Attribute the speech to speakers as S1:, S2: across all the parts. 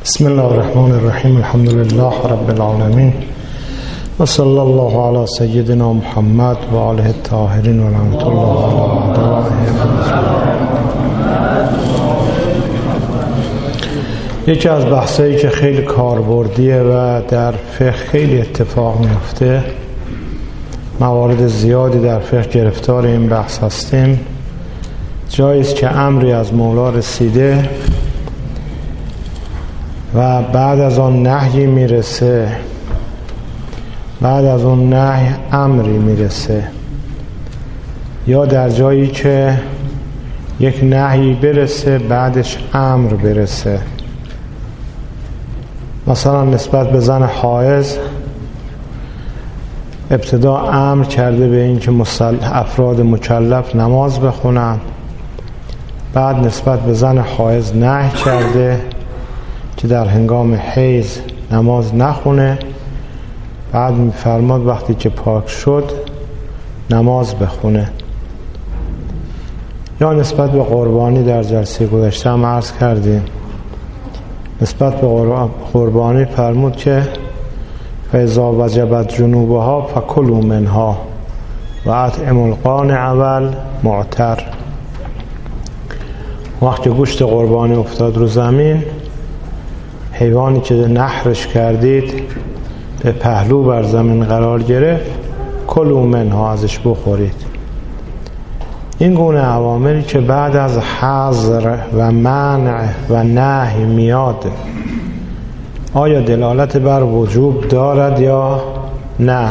S1: بسم الله الرحمن الرحیم. الحمد لله رب العالمین و صلی الله علی سیدنا محمد و آله الطاهرین و رحمت الله علی اعدائهم. یکی از بحثایی که خیلی کاربردیه و در فقه خیلی اتفاق میفته، موارد زیادی در فقه گرفتار این بحث هستیم، جایی است که امری از مولا رسیده و بعد از آن نهی میرسه، بعد از اون نهی امری میرسه، یا در جایی که یک نهی برسه بعدش امر برسه. مثلا نسبت به زن حائض ابتدا امر کرده به این که افراد مکلف نماز بخونن، بعد نسبت به زن حائض نهی کرده که در هنگام حیض نماز نخونه، بعد میفرماد وقتی که پاک شد نماز بخونه. یا نسبت به قربانی در جلسه گذشته هم عرض کردیم، نسبت به قربانی فرمود که فاذا وجبت جنوبها فکلوا منها و اطعموا القانع والمعتر. وقتی گوشت قربانی افتاد رو زمین، حیوانی که نحرش کردید به پهلو بر زمین قرار گرفت، کلوا منها، ازش بخورید. این گونه اوامری که بعد از حظر و منع و نهی میاد، آیا دلالت بر وجوب دارد یا نه؟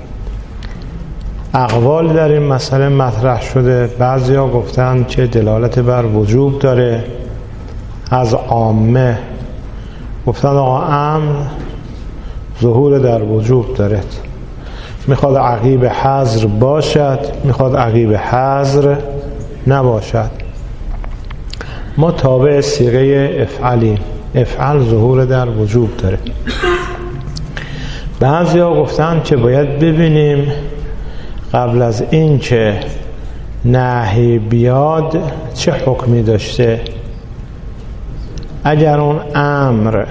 S1: اقوال در این مسئله مطرح شده. بعضیا گفتن که دلالت بر وجوب داره، از عامه گفتن آقا امر ظهور در وجوب دارد، میخواد عقیب حظر باشد، میخواد عقیب حظر نباشد. ما تابع صیغه افعلیم، افعل ظهور در وجوب داره. بعضیا گفتن که باید ببینیم قبل از این که نهی بیاد چه حکمی داشته. اگر اون امر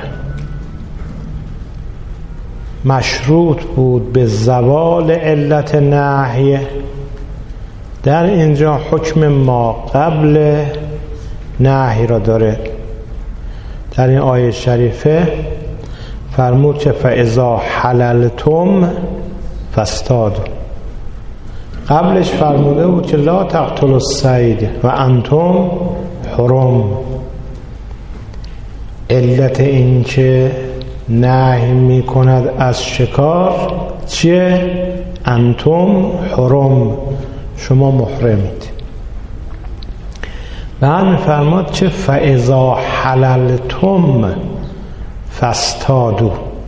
S1: مشروط بود به زوال علت نهی، در اینجا حکم ما قبل نهی را داره. در این آیه شریفه فرمود که فاذا حللتم فاصطادوا. قبلش فرموده بود که لا تقتلوا الصید و انتم حرم. علت این که نهی می کند از شکار چیه؟ انتم حرم، شما محرمید. بعد می فرماد که فاذا حللتم فاصطادوا.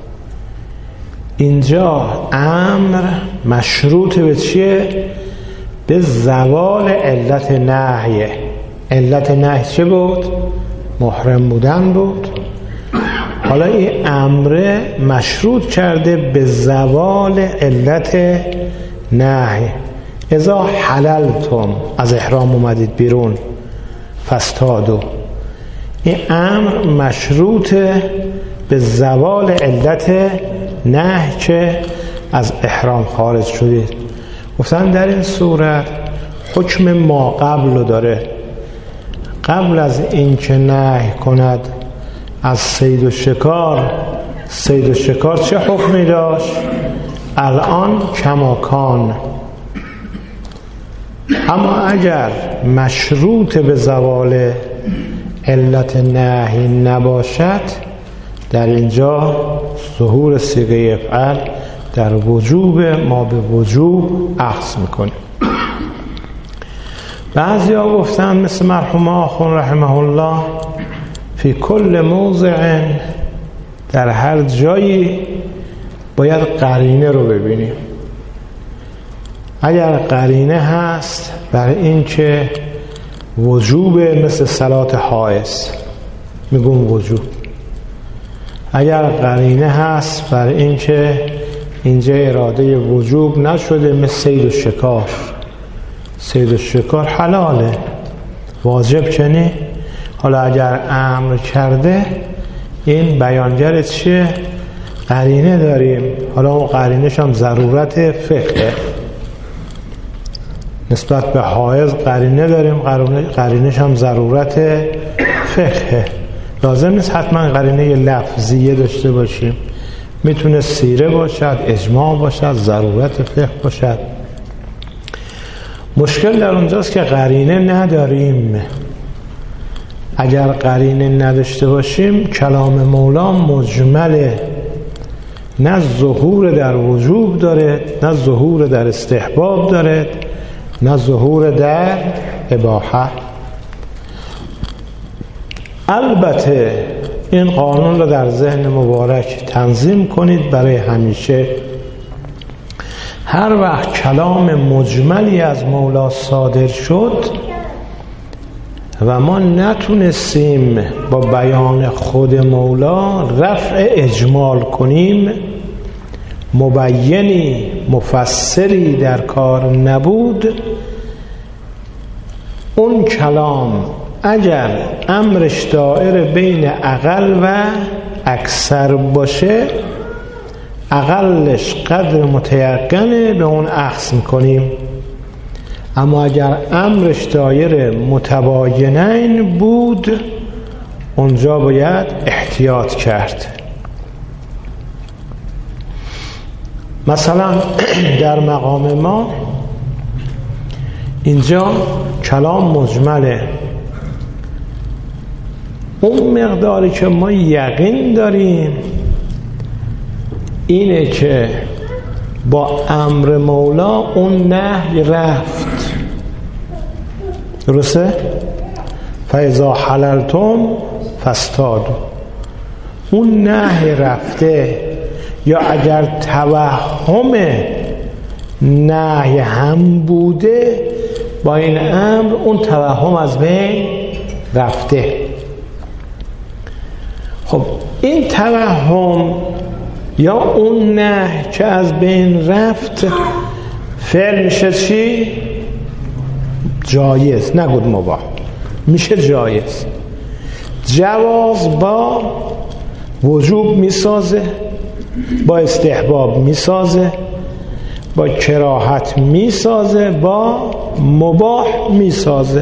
S1: اینجا امر مشروط به چیه؟ به زوال علت نهی. علت نهی چه بود؟ محرم بودن بود. حالا این امر مشروط کرده به زوال علت نهی. اذا حللتم، از احرام اومدید بیرون، فاصطادوا. این امر مشروط به زوال علت نهی که از احرام خارج شدید. گفتن در این صورت حکم ما قبل داره. قبل از این که نهی کند از صید و شکار، صید و شکار چه حکمی داشت؟ الان کماکان. اما اگر مشروط به زوال علت نهی نباشد، در اینجا ظهور صیغه افعل در وجوب ما به وجوب اخذ میکنه. بعضیا گفتن مثل مرحوم آخون رحمه الله، فی کل موضع، در هر جایی باید قرینه رو ببینیم. اگر قرینه هست برای این که وجوب، مثل صلات حائض میگم وجوب. اگر قرینه هست برای این که اینجا اراده وجوب نشده، مثل صید و شکار، صید و شکار حلاله، واجب چنی. حالا اگر امر کرده این بیانگر چیه؟ قرینه داریم. حالا اون قرینش هم ضرورت فقه. نسبت به حائض قرینه داریم، قرینش هم ضرورت فقه. لازم نیست حتما قرینه لفظیه داشته باشیم، میتونه سیره باشد، اجماع باشد، ضرورت فقه باشد. مشکل در اونجاست که قرینه نداریم. اگر قرینه نداشته باشیم کلام مولا مجمله، نه ظهور در وجوب داره، نه ظهور در استحباب داره، نه ظهور در اباحه. البته این قانون رو در ذهن مبارک تنظیم کنید برای همیشه. هر وقت کلام مجملی از مولا صادر شد و ما نتونستیم با بیان خود مولا رفع اجمال کنیم، مبینی مفسری در کار نبود، اون کلام اگر امرش دائر بین اقل و اکثر باشه، اقلش قدر متیقنه به اون اخذ میکنیم، اما اگر امرش دایر متباینین بود اونجا باید احتیاط کرد. مثلا در مقام ما اینجا کلام مجمله، اون مقداری که ما یقین داریم اینه که با امر مولا اون نهی رفت. درسته؟ فاذا حللتم فاصطادوا، اون نهی رفته. یا اگر توهم نهی هم بوده با این امر اون توهم از بین رفته. خب این توهم یا اون نهی که از بین رفت فعل میشه چی؟ جایز، نگود مباح، میشه جایز. جواز با وجوب میسازه، با استحباب میسازه، با کراهت میسازه، با مباح میسازه.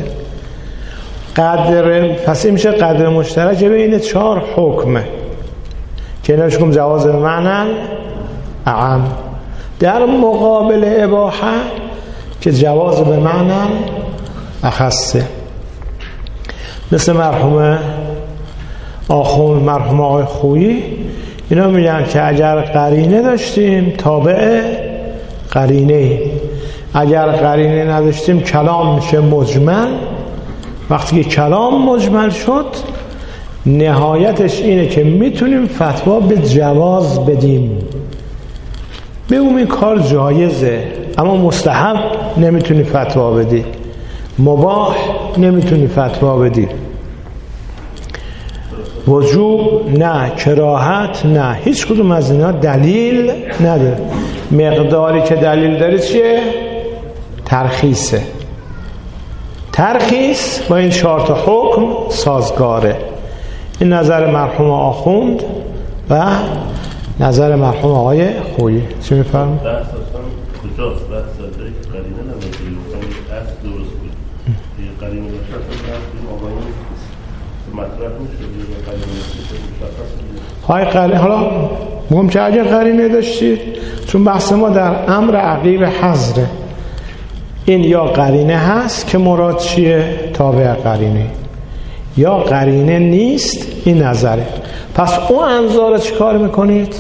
S1: پس این میشه قدر مشترک بین 4 حکمه که ایناش کم جواز به معنی اعم، در مقابل اباحه که جواز به معنی اخصه. مثل مرحوم آخوند، مرحوم آقای خویی، اینا میگن که اگر قرینه داشتیم تابع قرینه، اگر قرینه نداشتیم کلام میشه مجمل. وقتی که کلام مجمل شد نهایتش اینه که میتونیم فتوا به جواز بدیم، بگیم این کار جایزه، اما مستحب نمیتونی فتوا بدی، مباح نمیتونی فتوا بدی، وجوب نه، کراهت نه، هیچ کدوم از اینا دلیل نداره. مقداری که دلیل داره چیه؟ ترخیصه. ترخیص با این 4 حکم سازگاره. این نظر مرحوم آخوند و نظر مرحوم آقای خویی. چی میفرمایید؟
S2: بحث اصلا کجاست؟ بحث داره که قرینه نمیشه، اصل درست بود. قرینه باشه اصلا بحث این آقایون مطرح میشه.
S1: قرینه حالا مهم که اگر قرینه داشتید، چون بحث ما در امر عقیب حضره، این یا قرینه هست که مراد چیه؟ تابع قرینه، یا قرینه نیست، این نظره. پس اون انظار چی کار میکنید؟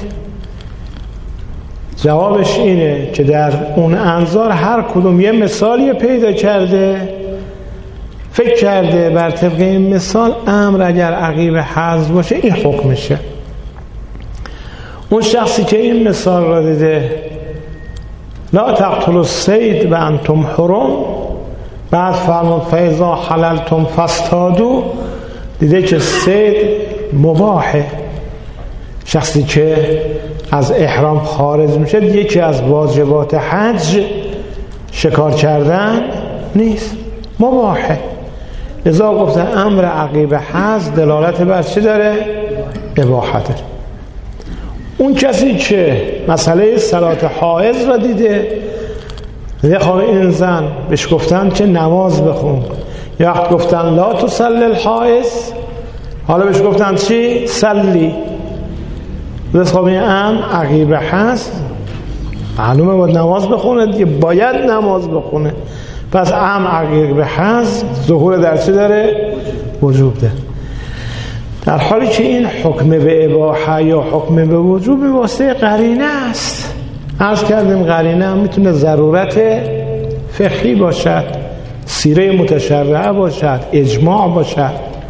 S1: جوابش اینه که در اون انظار هر کدوم یه مثالی پیدا کرده، فکر کرده بر طبق این مثال امر اگر عقیب حذف باشه این حکمشه. اون شخصی که این مثال را دیده، لا تقتلوا الصید و انتم حرم، بعد فرمود فاذا حللتم فاصطادوا، دیده که صید مباحه. شخصی که از احرام خارج میشه یکی از واجبات حج شکار کردن نیست، مباحه. ازا گفتن امر عقیب حذف دلالت بر چی داره؟ اباحت داره. اون کسی که مسئله صلات حائض را دیده، خب این زن بهش گفتن که نماز بخون، یا وقت گفتن لا تصلی الحائض، حالا بهش گفتن چی؟ صلی. خب این امر عقیب حذف معلومه باید نماز بخونه دیگه، باید نماز بخونه. پس امر عقیب حذف ظهور در چی داره؟ وجوب داره. در حالی که این حکم به اباحه یا حکم به وجوب به واسطه قرینه است. عرض کردیم قرینه هم میتونه ضرورت فقهی باشد، سیره متشرعه باشد، اجماع باشد.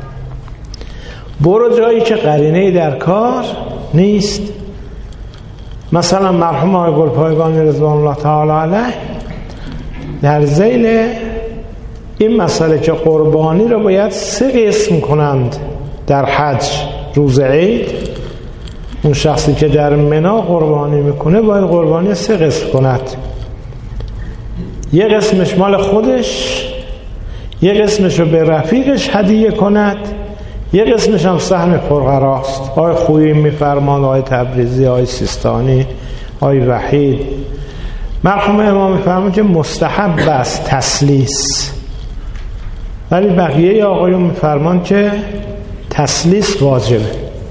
S1: برو جایی که قرینه در کار نیست. مثلا مرحوم آقای گلپایگانی رضوان الله تعالی علیه در ذیل این مسئله که قربانی رو باید 3 قسم کنند در حج روز عید، اون شخصی که در منی قربانی میکنه باید قربانی 3 قسم کند. یه قسمش مال خودش، یه قسمش رو به رفیقش هدیه کند، یه قسمش هم سهم پرقراست. آقای خویی میفرمان، آقای تبریزی، آقای سیستانی، آقای وحید. مرحوم امام میفرمان که مستحب است تسلیس، ولی بقیه آقایون میفرمان که تسلیس واجبه.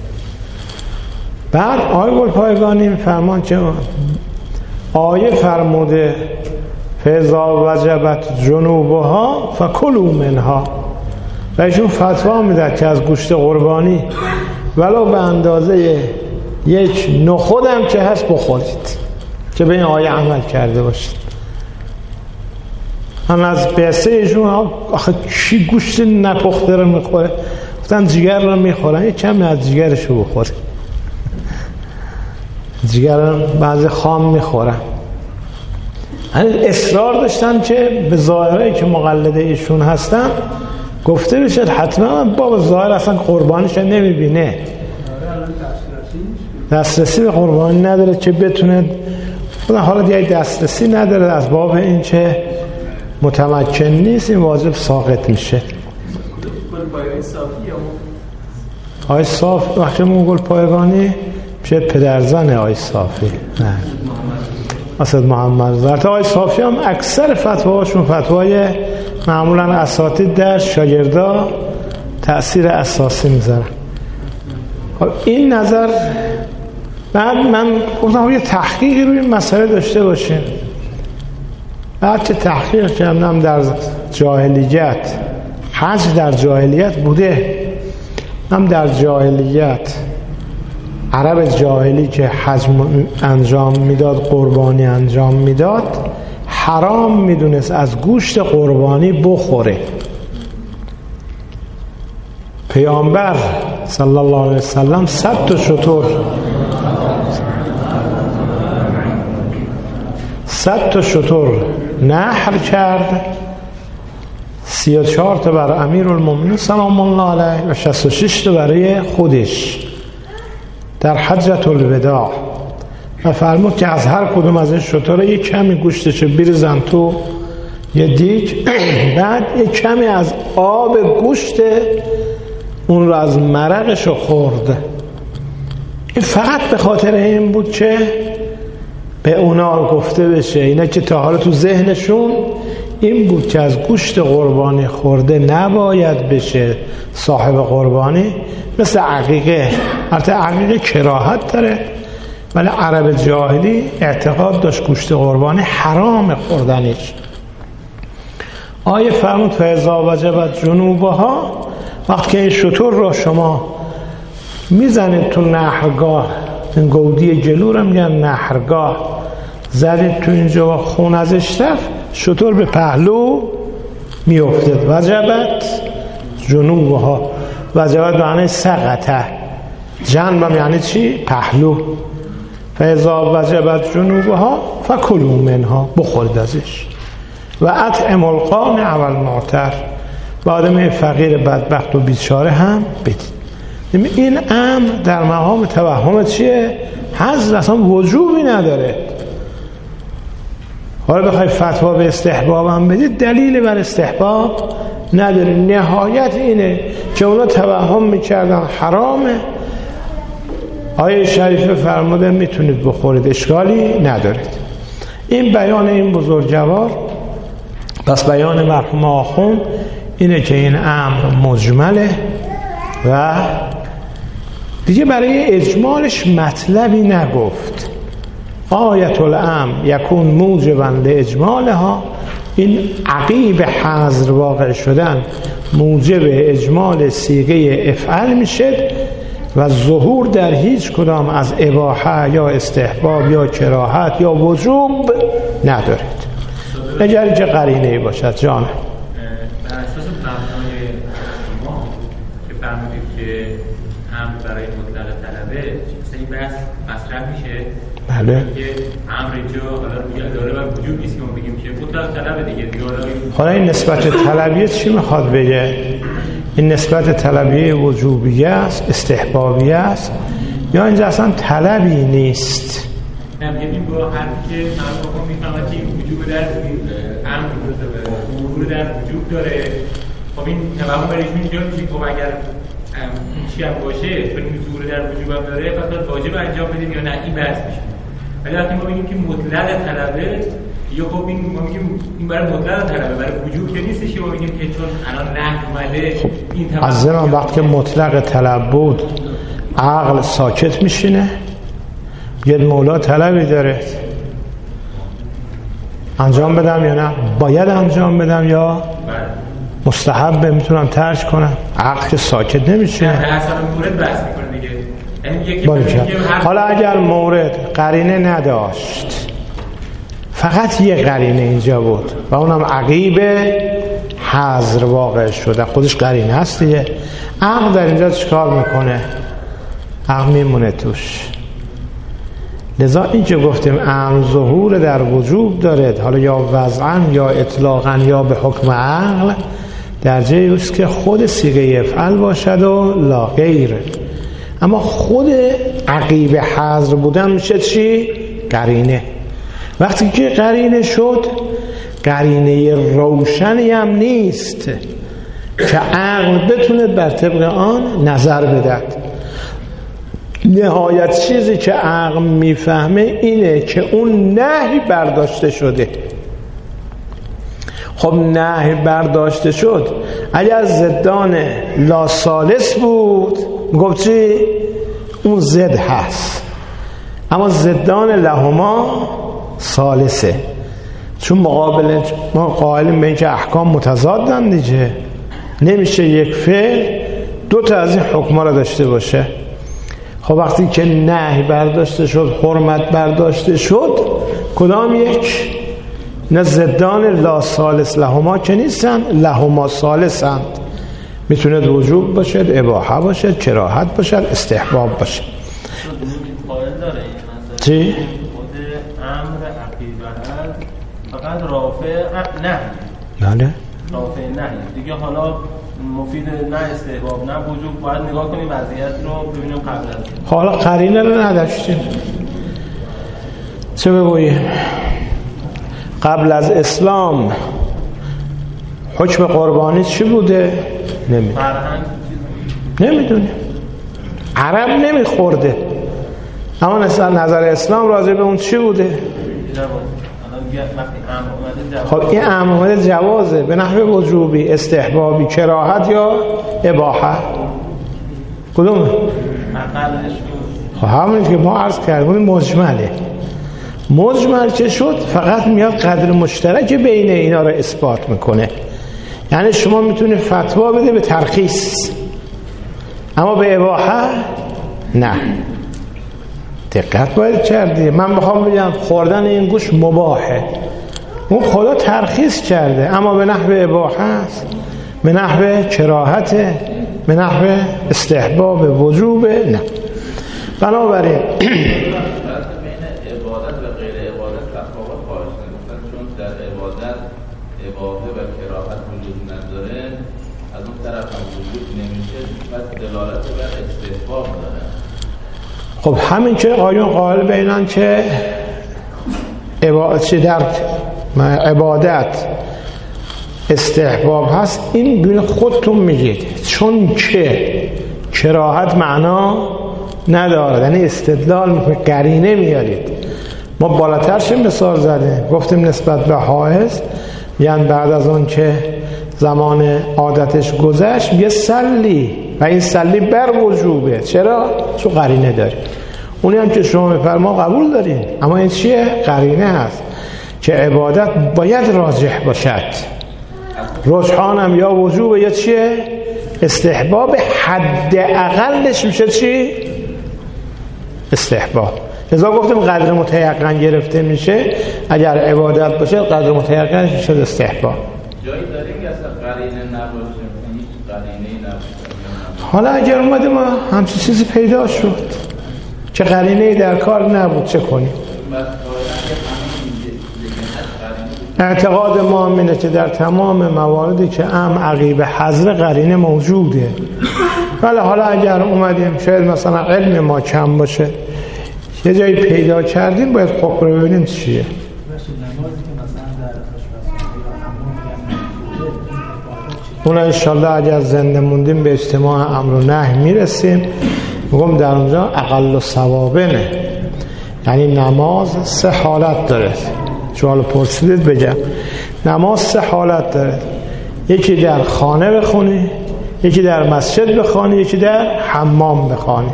S1: بعد آقای گلپایگانی میفرمان که آیه فرموده فاذا وجبت جنوبها فکلوا منها، و ایشون فتوا میداد که از گوشت قربانی ولو به اندازه یک نخود هم که هست بخورید، که به این آیه عمل کرده باشید. من از بسه ایشون آخه چی گوشت نپخته رو میخوره؟ گفتن جگر رو میخورن، یک کمی از جگرش رو بخوره. جگر رو بعضی خام میخورن. اصرار داشتن که به ظاهرهایی که مقلده ایشون هستن گفته بشد حتما بابا ظاهر اصلا قربانیش نمیبینه، دسترسی به قربانی نداره که بتونه. حالا دیگه دسترسی نداره، از باب این که متمکن نیست این واجب ساقط میشه. آی صافی وقتی مون گلپایگانی میشه پدرزن آی صافی، نه اسد محمد زرت. آی صافی هم اکثر فتواهاشون فتوای معمولا اساتید در شاگردا تأثیر اساسی میذارن. این نظر بعد من گفتم یه تحقیقی روی این مسئله داشته باشیم. بعد که تحقیق کردم در جاهلیت، حج در جاهلیت بوده، هم در جاهلیت عرب جاهلی که حج انجام میداد، قربانی انجام میداد، حرام میدونست از گوشت قربانی بخوره. پیامبر صلی الله علیه وسلم 100 تا شتر 100 تا شتر نحر کرد، 34 تا برای امیرالمومنین سلام الله علیه و 66 تا برای خودش در حجة الوداع. و فرمود که از هر کدوم از این شترها یک کمی گوشتشو بریزن تو یه دیگ، بعد یک کمی از آب گوشت اون رو از مرقشو خورد. این فقط به خاطر این بود که به اونا گفته بشه، اینا که تا حالا تو ذهنشون این بود که از گوشت قربانی خورده نباید بشه صاحب قربانی، مثل عقیقه. البته عقیقه کراهت داره، ولی عرب جاهلی اعتقاد داشت گوشت قربانی حرام خوردنش. آیه فرمود فاذا وجبت جنوبها، وقتی که این شتر رو شما میزنید تو نحرگاه، این گودی جلو رو میگن نحرگاه، زدید تو اینجا و خون ازش رفت، شتر به پهلو میافتد. وجبت جنوبها، وجبت معنی سقطه، جنبم یعنی چی؟ پهلو. فاذا وجبت جنوبها فکلوا منها، بخورید ازش. و اطعموا القانع والمعتر، و آدم فقیر بدبخت و بیچاره هم بدید. این امر در مقام توهم چیه؟ حظ اصلا وجوبی نداره. حالا بخوای فتوا به استحباب هم بدید، دلیل بر استحباب نداره. نهایت اینه که اونا توهم میکردن حرامه، آیه شریفه فرموده میتونید بخورید، اشکالی ندارید. این بیان این بزرگوار. پس بیان مرحوم آخوند اینه که این امر مجمله و دیگه برای اجمالش مطلبی نگفت. آیت الامر یکون موجبا لاجمالها، این عقیب حذر واقع شدن موجب اجمال صیغه افعل میشه و ظهور در هیچ کدام از اباحه یا استحباب یا کراهت یا وجوب ندارید اگر که قرینه‌ای باشد. جان
S3: بر اساس مبنای شما که فرمودید که امر برای مطلق طلبه، مثلا این بحث مطرح میشه
S1: بله
S3: که امر اینجا حالا داره و وجوب نیست که ما بگیم که مطلق طلبه دیگه
S1: حالا این نسبت طلبیه چی میخواد بگه؟ این نسبت طلبیه وجوبیه است، استحبابیه است، یا اینجا اصلا طلبی نیست؟
S3: نمیگیم با حرفی که من میفهمم که وجوب در امر وجود در وجوب داره. خب این توهم برایش میاد که خب اگر چی هم باشه چون ظهور در وجوب هم داره فقط واجب انجام بدیم یا نه، این بحث میشه. ولی وقتی ما بگیم که مطلق طلبه، یا خب این ما میگیم این برای مطلق طلبه، برای وجوب که نیستش، ما میگیم که چون الان نه اومده این توهم.
S1: از زمان وقتی که مطلق طلب بود عقل ساکت میشینه، یه مولا طلبی داره انجام بدم یا نه، باید انجام بدم یا مستحب میتونم ترک کنم، عقل که ساکت نمیشه.
S3: اصلا مورد بحث میکنه دیگه.
S1: حالا اگر مورد قرینه نداشت، فقط یه قرینه اینجا بود و اونم عقیب حذر واقع شده، خودش قرینه هست دیگه، عقل در اینجا چیکار میکنه؟ عقل میمونه توش. لذا این که گفتیم امر ظهور در وجوب دارد، حالا یا وضعا یا اطلاقا یا به حکم عقل، در جایی است که خود صیغه افعل باشد و لا غیر. اما خود عقیب حذر بودن میشه چی؟ قرینه. وقتی که قرینه شد، قرینه روشنی هم نیست که عقل بتونه بر طبق آن نظر بدهد. نهایت چیزی که عقل میفهمه اینه که اون نهی برداشته شده. خب نهی برداشته شد، اگر زدان لا ثالث بود گفت چی؟ اون زد هست، اما زدان لهما ثالثه، چون مقابل ما قائلیم به اینکه احکام متضادن دیگه، نمیشه یک فعل دو تا از این حکما را داشته باشه. خب وقتی که نهی برداشته شد، حرمت برداشته شد، کدام یک؟ نه زدان لا ثالث لهما که نیستن، لهما ثالثند. میتونه وجوب باشد، اباحه باشد، کراهت باشد، استحباب باشد.
S4: قائل داره
S1: چی؟
S4: خود امر عقیده فقط رافع نه.
S1: بله.
S4: رافع نه دیگه. حالا مفید نه استحباب نه وجوب، باید نگاه کنیم وضعیت رو ببینیم قبل از این.
S1: حالا قرینه رو نداشتیم، چه بگوییم؟ قبل از اسلام حکم قربانی چی بوده؟ نمیدونیم. عرب نمیخورده، اما نظر اسلام راجع به اون چی بوده؟ خب این امر اومده جوازه به نحو وجوبی، استحبابی، کراهت یا اباحه؟ کدومه؟ خب همونی که ما عرض کردیم مجمله. مجمل که شد فقط میاد قدر مشترک بین اینا رو اثبات میکنه. یعنی شما میتونید فتوا بده به ترخیص، اما به اباحه نه. دقت باید کردی. من بخوام بگم خوردن این گوش مباحه، اون خدا ترخیص کرده، اما به نحو اباحه است، به نحو کراهته، به نحو استحباب، وجوب نه. بنابراین
S5: اباحه و کراهت وجود نداره، از اون طرف هم وجود نمیشه، پس دلالت بر استحباب داره.
S1: خب همین که آیون قائل بینن که عبادت استحباب هست، این بین خودتون میگید، چون که کراهت معنا نداره، یعنی استدلال میکنه، قرینه میارید. ما بالاتر چه مثال زدیم، گفتیم نسبت به حائض یعنی بعد از اون که زمان عادتش گذشت یه سلی و این سلی بر وجوبه. چرا؟ چون قرینه داره. اونی هم که شما میفرما قبول دارین، اما این چیه؟ قرینه هست که عبادت باید راجح باشد. رجحان هم یا وجوب یا چیه؟ استحباب. حد اقلش میشه چی؟ استحباب. لذا گفتیم قدر متیقن گرفته میشه، اگر عبادت باشه قدر متیقنش میشه استحباب.
S5: جایی داره که اصلا قرینه نباشه، هیچ قرینه‌ای نباشه.
S1: حالا اگر اومده ما همچین چیزی پیدا شد که قرینه‌ای در کار نبود، چه کنیم؟ اعتقاد ما اینه که در تمام مواردی که عقیب حظر قرینه موجوده. ولی حالا اگر اومدیم شاید مثلا علم ما کم باشه، یه جایی پیدا کردیم، باید حکم رو ببینیم چیه. اون انشالله اگر زنده موندیم به اجتماع امر و نهی میرسیم. میگم در اونجا اقل ثوابنه، یعنی نماز 3 حالت داره. سوال پرسیدید بگم، نماز 3 حالت داره. یکی در خانه بخونی، یکی در مسجد بخوانی، یکی در حمام بخوانی.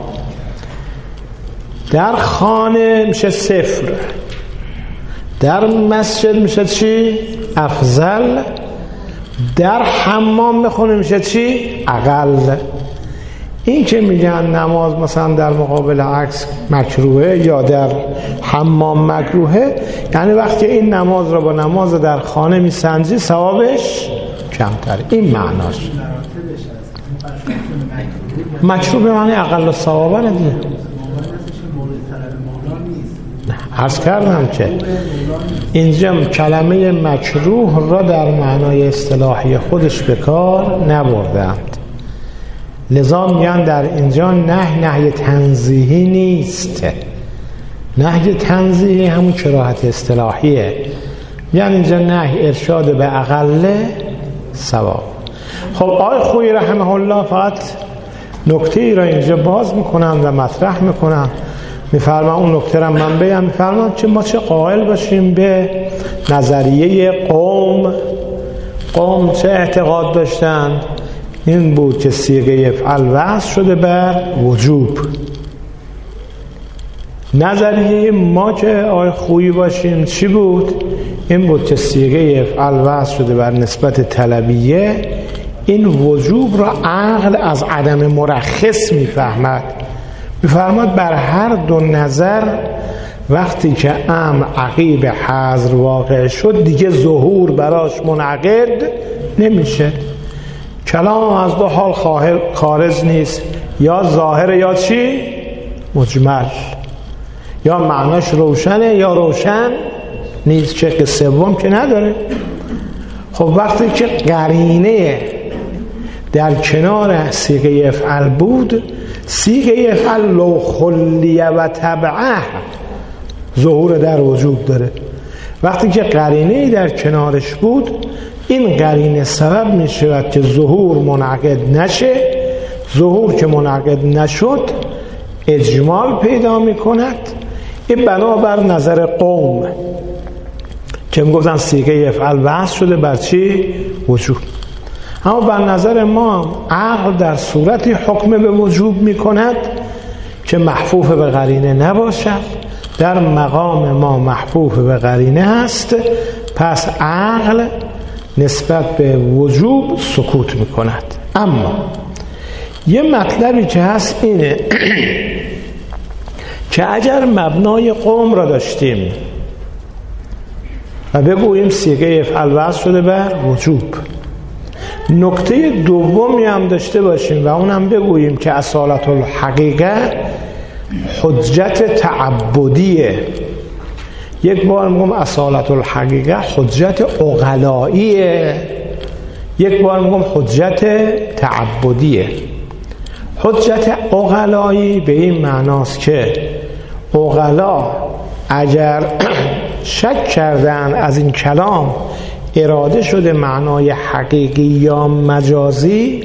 S1: در خانه میشه 0، در مسجد میشه چی؟ افضل، در حمام بخونه میشه چی؟ اقل. این که میگن نماز مثلا در مقابل عکس مکروهه یا در حمام مکروهه، یعنی وقتی این نماز رو با نماز در خانه میسنجی ثوابش کمتره. این معناش. مکروه به معنی اقل ثوابه ندیه. عرض کردم که اینجا کلمه مکروه را در معنای اصطلاحی خودش به کار نبردند. لذا میگن در اینجا نهی تنزیهی نیست. نهی تنزیهی همون کراهت اصطلاحیه. یعنی اینجا نهی ارشاد به اقل ثواب. خب آقای خویی رحمه الله فقط نکته ای را اینجا باز میکنن و مطرح میکنن. میفرمان اون نکته را من بگم، میفرمان که ما چه قائل باشیم به نظریه قوم چه اعتقاد داشتن؟ این بود که صیغه افعل وضع شده بر وجوب. نظریه ما که آقای خویی باشیم چی بود؟ این بود که صیغه افعل وضع شده بر نسبت طلبیه. این وجوب را عقل از عدم مرخص میفهمد. میفرماد بر هر دو نظر وقتی که امر عقیب حظر واقع شد دیگه ظهور براش منعقد نمیشه. کلام از 2 حال خارج نیست، یا ظاهر یا چی؟ مجمل. یا معناش روشنه یا روشن نیست. چه سوم که نداره. خب وقتی که قرینه در کنار صیغه افعل بود، صیغه افعل لو خلیه و تبعه ظهور در وجود داره. وقتی که قرینه در کنارش بود، این قرینه سبب می شود که ظهور منعقد نشه. ظهور که منعقد نشد اجمال پیدا می کند. این بنابر نظر قوم که می گفتن صیغه افعل وضع شده بر چی؟ وجوب. اما بر نظر ما عقل در صورتی حکم به وجوب می کند که محفوف به قرینه نباشد. در مقام ما محفوف به قرینه هست، پس عقل نسبت به وجوب سکوت می کند. اما یه مطلبی که هست اینه که اگر مبنای قوم را داشتیم و بگوییم صیغه افعل وضع شده بر وجوب، نکته دومی هم داشته باشیم و اونم بگوییم که اصالت الحقیقه حجت تعبدیه. یک بار میگم اصالت الحقیقه حجت عقلاییه، یک بار میگم حجت تعبدیه. حجت عقلایی به این معناست که عقلا اگر شک کردن از این کلام اراده شده معنای حقیقی یا مجازی،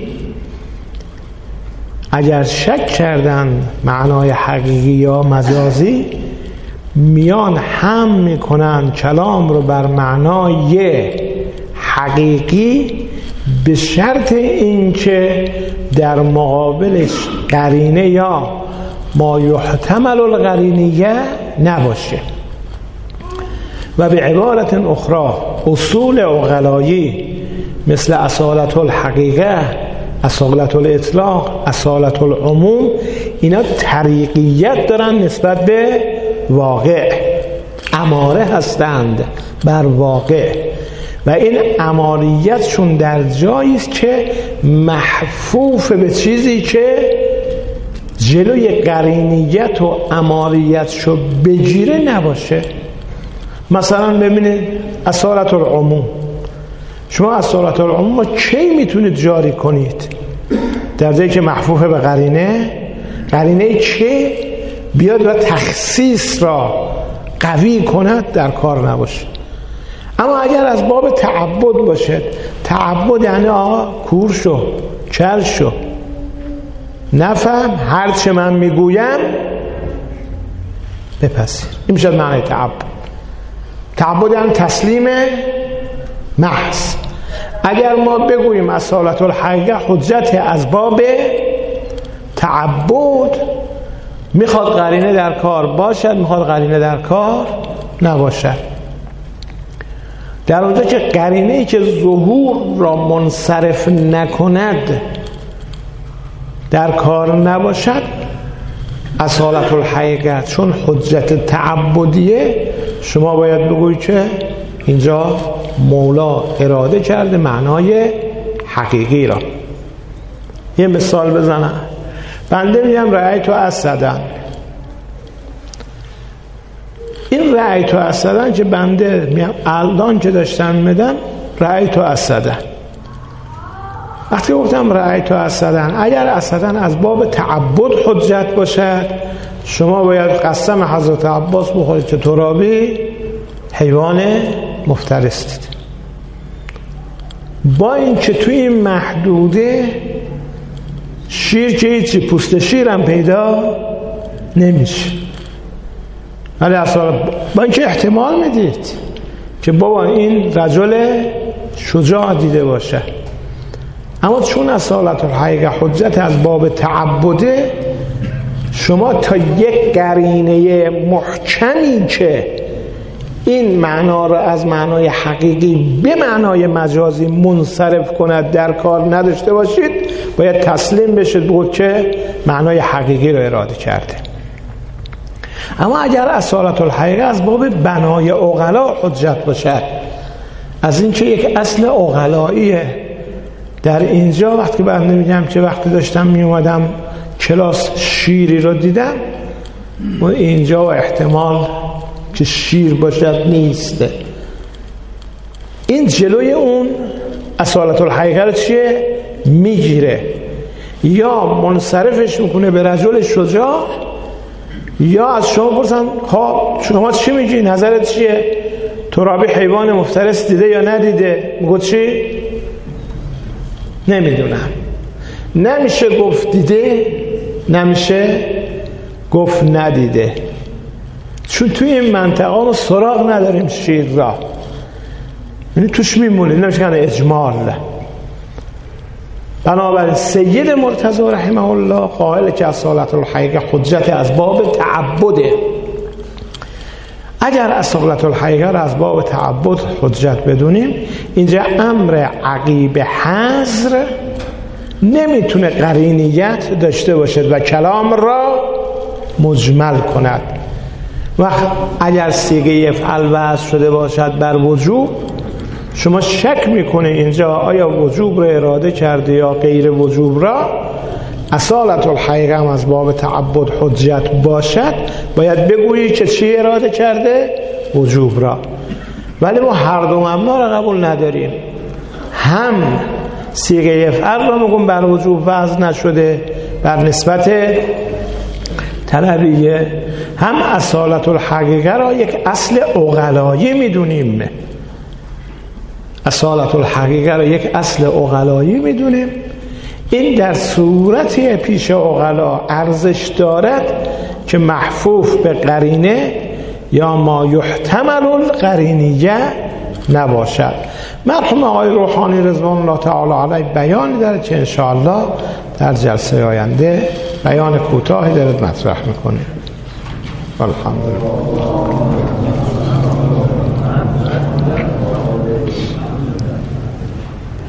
S1: اگر شک کردن معنای حقیقی یا مجازی، میان هم میکنن کلام رو بر معنای حقیقی، به شرط اینکه در مقابلش قرینه یا ما یحتمل القرینیه نباشه. و به عبارت اخرى اصول عقلایی مثل اصالت الحقیقه، اصالت الاطلاق، اصالت العموم، اینا طریقیت دارن نسبت به واقع، اماره هستند بر واقع و این اماریتشون در جایی است که محفوف به چیزی که جلوی قرینیت و اماریتشو بگیره نباشه. مثلا ببینید اصالت العموم، شما اصالت العموم رو کی میتونید جاری کنید؟ در جایی که محفوف به قرینه، قرینه که بیاد و تخصیص را قوی کند در کار نباشه. اما اگر از باب تعبد باشه، تعبد یعنی آقا کور شو، کر شو، نفهم، هر چه من میگویم بپذیر، این میشه معنی تعبد. تعبد یعنی تسلیم محض. اگر ما بگوییم اصالت الحقیقه حجت از باب تعبد، میخواد قرینه در کار باشد، میخواد قرینه در کار نباشد. در اونجا که قرینه‌ای که ظهور را منصرف نکند در کار نباشد، اصالت الحقیقه چون حجت تعبدیه، شما باید بگویید که اینجا مولا اراده کرده معنای حقیقی را. یه مثال بزنم. بنده میگم رأیت اسدن. این رأیت اسدن که بنده میگم الان که داشتم میدم رأیت اسدن، وقتی گفتم رأیت اسدن، اگر اسدن از باب تعبد حجت باشد، شما باید قسم حضرت عباس بخورید که ترابی حیوان مفترس دید. با این که توی این محدوده شیر که هیچی، پوست شیرم پیدا نمیشه، ولی اصلا با این که احتمال میدید که بابا این رجل شجاع دیده باشه، اما چون اصالت الحقیقه حجت از باب تعبده، شما تا یک قرینه محکمی که این معنا را از معنای حقیقی به معنای مجازی منصرف کند در کار نداشته باشید، باید تسلیم بشید بود که معنای حقیقی را اراده کرده. اما اگر اصالت الحقیقه از باب بنای عقلا حجت باشد، از این که یک اصل عقلاییه، در اینجا وقتی بنده میگم که وقتی داشتم میومدم کلاس شیری رو دیدم، و اینجا و احتمال که شیر باشد نیست، این جلوی اون اصالت الحقیقه رو چیه؟ میگیره، یا منصرفش میکنه به رجل شجاع، یا از شما پرسن خب شما چی میگی؟ نظرت چیه؟ ترابی حیوان مفترس دیده یا ندیده؟ میگو چی؟ نمیدونم. نمیشه گفت دیده، نمیشه گفت ندیده، چون توی این منطقه ما سراغ نداریم شیر را، یعنی توش میمونیم، نمیشه کنه اجمال. بنابراین سید مرتضی رحمه الله قائل که اصالت الحقیقه حجت از باب تعبده. اگر اصالت الحقیقه را از باب تعبد حجت بدونیم، اینجا امر عقیب حظر نمیتونه قرینیت داشته باشد و کلام را مجمل کند. و اگر صیغه افعل وضع شده باشد بر وجوب، شما شک میکنه اینجا آیا وجوب را اراده کرده یا غیر وجوب را، اصالت الحقیقه هم از باب تعبد حجت باشد، باید بگویی که چی اراده کرده؟ وجوب را. ولی ما هر دو مبنا را قبول نداریم، هم صیغه افعل را میگم بر وجوب وضع نشده بر نسبت طلبیه، هم اصالت الحقیقه را یک اصل عقلایی میدونیم. اصالت الحقیقه رو یک اصل عقلایی میدونیم. این در صورتی پیش عقلا ارزش دارد که محفوف به قرینه یا ما یحتمل القرینیه نباشد. مرحوم آقای روحانی رضوان الله تعالی علیه بیانی داره که انشاءالله در جلسه آینده بیان کوتاهی دارد مطرح میکنه. الحمدلله.